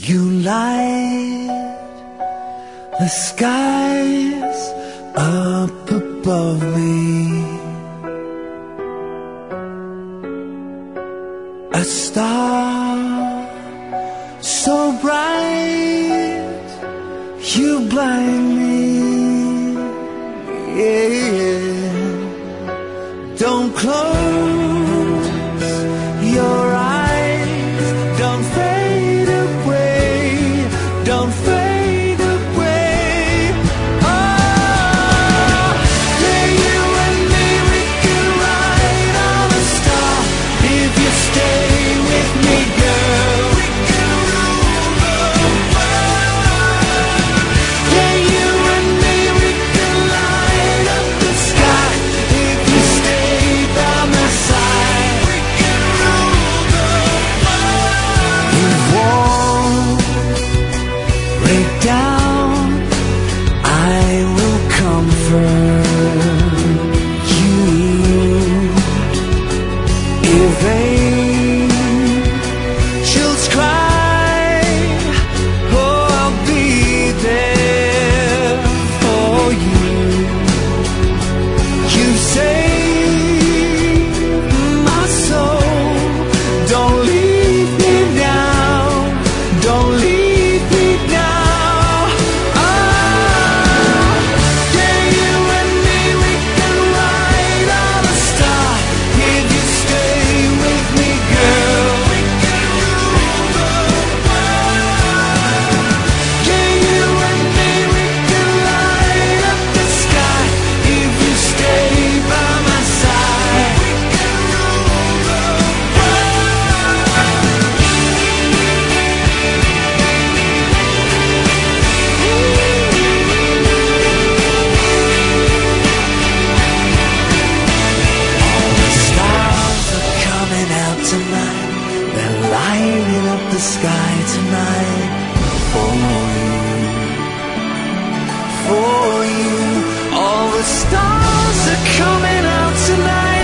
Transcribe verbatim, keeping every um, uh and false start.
You light the skies up above me. A star so bright, you blind me. Yeah. Don't close your eyes, don't fade away, don't fade away. Oh, yeah, you and me, we can ride on a star if you stay with me, girl. We can rule the world. Yeah, you and me, we can light up the sky if you stay by my side. We can rule the world. We won't break down, I will comfort you. If angels cry, oh, I'll be there for you. You saved my soul, don't leave me now, don't leave me now. Oh, yeah, you and me, we can ride on a star if you stay with me, girl. We can rule the world. Yeah, you and me, we can light up the sky if you stay by my side. We can rule the All the stars are coming out tonight, they're lighting up the sky tonight for you, for you. All the stars are coming out tonight.